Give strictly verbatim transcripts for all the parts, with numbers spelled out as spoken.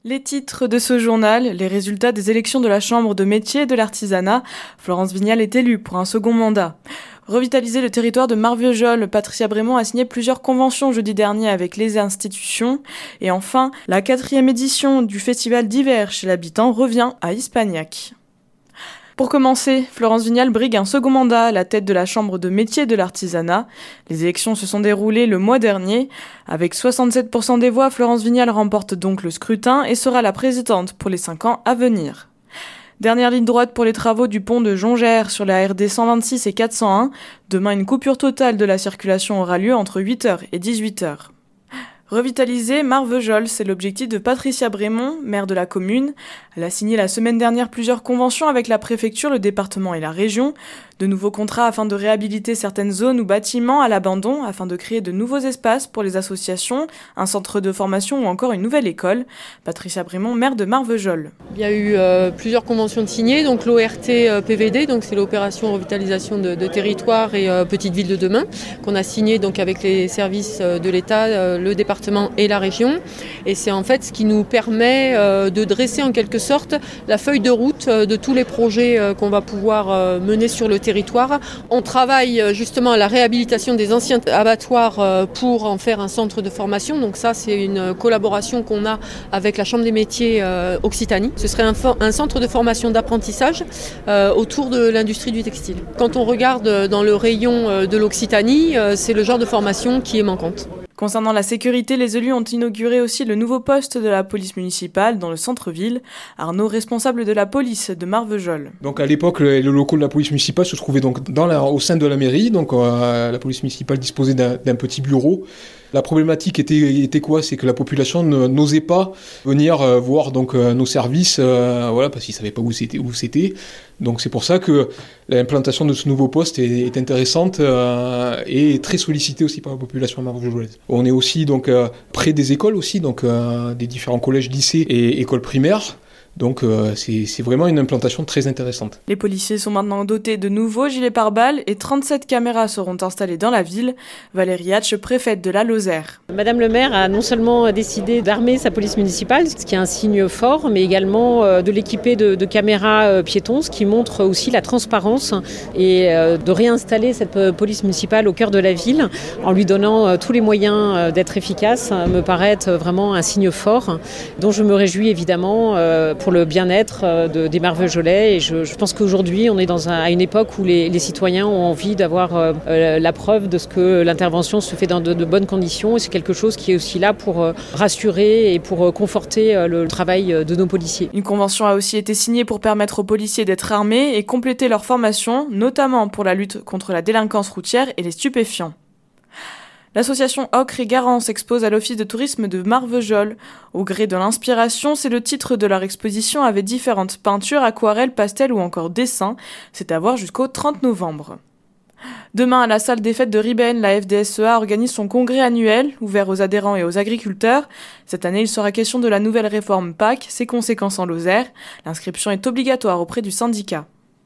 Les titres de ce journal, les résultats des élections de la Chambre de métier et de l'artisanat. Florence Vignal est élue pour un second mandat. Revitaliser le territoire de Marvejols, Patricia Brémond a signé plusieurs conventions jeudi dernier avec les institutions. Et enfin, la quatrième édition du festival d'hiver chez l'habitant revient à Hispagnac. Pour commencer, Florence Vignal brigue un second mandat à la tête de la Chambre de métier de l'artisanat. Les élections se sont déroulées le mois dernier. Avec soixante-sept pour cent des voix, Florence Vignal remporte donc le scrutin et sera la présidente pour les cinq ans à venir. Dernière ligne droite pour les travaux du pont de Jongère sur la R D cent vingt-six et quatre cent un. Demain, une coupure totale de la circulation aura lieu entre huit heures et dix-huit heures. Revitaliser Marvejols, c'est l'objectif de Patricia Brémond, maire de la commune. Elle a signé la semaine dernière plusieurs conventions avec la préfecture, le département et la région. De nouveaux contrats afin de réhabiliter certaines zones ou bâtiments à l'abandon, afin de créer de nouveaux espaces pour les associations, un centre de formation ou encore une nouvelle école. Patricia Brémond, maire de Marvejols. Il y a eu euh, plusieurs conventions de signées, donc l'O R T euh, P V D, donc c'est l'opération revitalisation de, de territoire et euh, petite ville de demain, qu'on a signé donc avec les services euh, de l'État, euh, le département et la région. Et c'est en fait ce qui nous permet euh, de dresser en quelque sorte la feuille de route euh, de tous les projets euh, qu'on va pouvoir euh, mener sur le territoire. On travaille justement à la réhabilitation des anciens abattoirs euh, pour en faire un centre de formation. Donc ça, c'est une collaboration qu'on a avec la Chambre des métiers euh, Occitanie. Ce serait un, for- un centre de formation d'apprentissage euh, autour de l'industrie du textile. Quand on regarde dans le rayon euh, de l'Occitanie, euh, c'est le genre de formation qui est manquante. Concernant la sécurité, les élus ont inauguré aussi le nouveau poste de la police municipale dans le centre-ville. Arnaud, responsable de la police de Marvejols. Donc à l'époque, les locaux de la police municipale se trouvaient donc dans la, au sein de la mairie. Donc euh, la police municipale disposait d'un, d'un petit bureau. La problématique était, était quoi ? C'est que la population ne, n'osait pas venir euh, voir donc euh, nos services, euh, voilà, parce qu'ils ne savaient pas où c'était, où c'était. Donc c'est pour ça que l'implantation de ce nouveau poste est, est intéressante euh, et très sollicitée aussi par la population marvejolaise. On est aussi donc euh, près des écoles aussi, donc euh, des différents collèges, lycées et écoles primaires. Donc euh, c'est, c'est vraiment une implantation très intéressante. Les policiers sont maintenant dotés de nouveaux gilets pare-balles et trente-sept caméras seront installées dans la ville. Valérie Hatch, préfète de la Lozère. Madame le maire a non seulement décidé d'armer sa police municipale, ce qui est un signe fort, mais également de l'équiper de, de caméras piétons, ce qui montre aussi la transparence et de réinstaller cette police municipale au cœur de la ville en lui donnant tous les moyens d'être efficace me paraît être vraiment un signe fort dont je me réjouis évidemment pour le bien-être de, des Marvejolais. Et je, je pense qu'aujourd'hui, on est dans un, à une époque où les, les citoyens ont envie d'avoir euh, la preuve de ce que l'intervention se fait dans de, de bonnes conditions. Et c'est quelque chose qui est aussi là pour euh, rassurer et pour euh, conforter euh, le travail de nos policiers. Une convention a aussi été signée pour permettre aux policiers d'être armés et compléter leur formation, notamment pour la lutte contre la délinquance routière et les stupéfiants. L'association Ocre et Garance expose à l'office de tourisme de Marvejols. Au gré de l'inspiration, c'est le titre de leur exposition avec différentes peintures, aquarelles, pastels ou encore dessins. C'est à voir jusqu'au trente novembre. Demain, à la salle des fêtes de Ribéen, la F D S E A organise son congrès annuel, ouvert aux adhérents et aux agriculteurs. Cette année, il sera question de la nouvelle réforme P A C, ses conséquences en Lozère. L'inscription est obligatoire auprès du syndicat.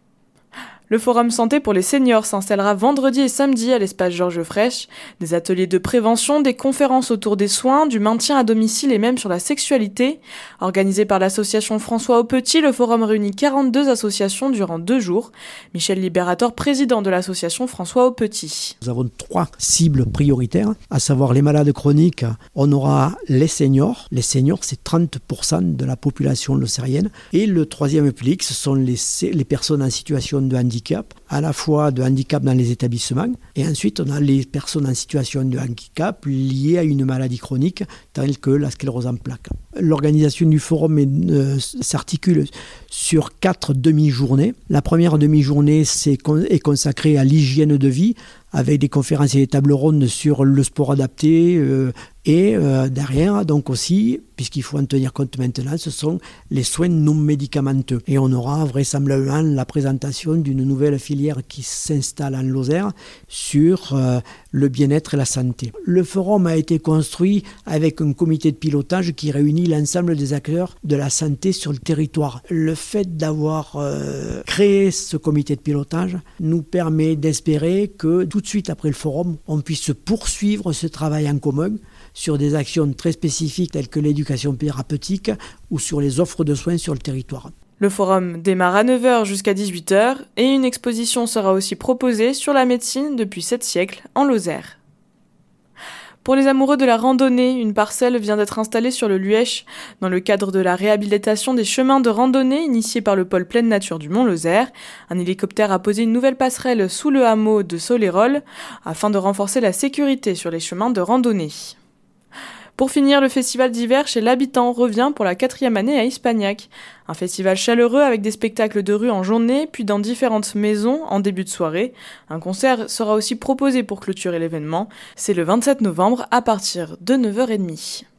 Le Forum Santé pour les seniors s'installera vendredi et samedi à l'espace Georges Frêche. Des ateliers de prévention, des conférences autour des soins, du maintien à domicile et même sur la sexualité. Organisé par l'association François Aupetit, le forum réunit quarante-deux associations durant deux jours. Michel Libérator, président de l'association François Aupetit. Nous avons trois cibles prioritaires, à savoir les malades chroniques. On aura les seniors. Les seniors, c'est trente pour cent de la population lozérienne. Et le troisième public, ce sont les, les personnes en situation de handicap. Handicap, à la fois de handicap dans les établissements et ensuite on a les personnes en situation de handicap liées à une maladie chronique telle que la sclérose en plaques. L'organisation du forum est, euh, s'articule sur quatre demi-journées. La première demi-journée c'est, est consacrée à l'hygiène de vie avec des conférences et des tables rondes sur le sport adapté euh, et euh, derrière, donc aussi, puisqu'il faut en tenir compte maintenant, ce sont les soins non médicamenteux. Et on aura vraisemblablement la présentation d'une nouvelle filière qui s'installe en Lozère sur euh, le bien-être et la santé. Le forum a été construit avec un comité de pilotage qui réunit l'ensemble des acteurs de la santé sur le territoire. Le fait d'avoir euh, créé ce comité de pilotage nous permet d'espérer que tout de suite après le forum, on puisse poursuivre ce travail en commun sur des actions très spécifiques telles que l'éducation thérapeutique ou sur les offres de soins sur le territoire. Le forum démarre à neuf heures jusqu'à dix-huit heures et une exposition sera aussi proposée sur la médecine depuis sept siècles en Lozère. Pour les amoureux de la randonnée, une parcelle vient d'être installée sur le Luèche dans le cadre de la réhabilitation des chemins de randonnée initiés par le pôle pleine nature du Mont-Lozère. Un hélicoptère a posé une nouvelle passerelle sous le hameau de Solérol afin de renforcer la sécurité sur les chemins de randonnée. Pour finir, le festival d'hiver chez l'habitant revient pour la quatrième année à Ispagnac. Un festival chaleureux avec des spectacles de rue en journée, puis dans différentes maisons en début de soirée. Un concert sera aussi proposé pour clôturer l'événement. C'est le vingt-sept novembre à partir de neuf heures trente.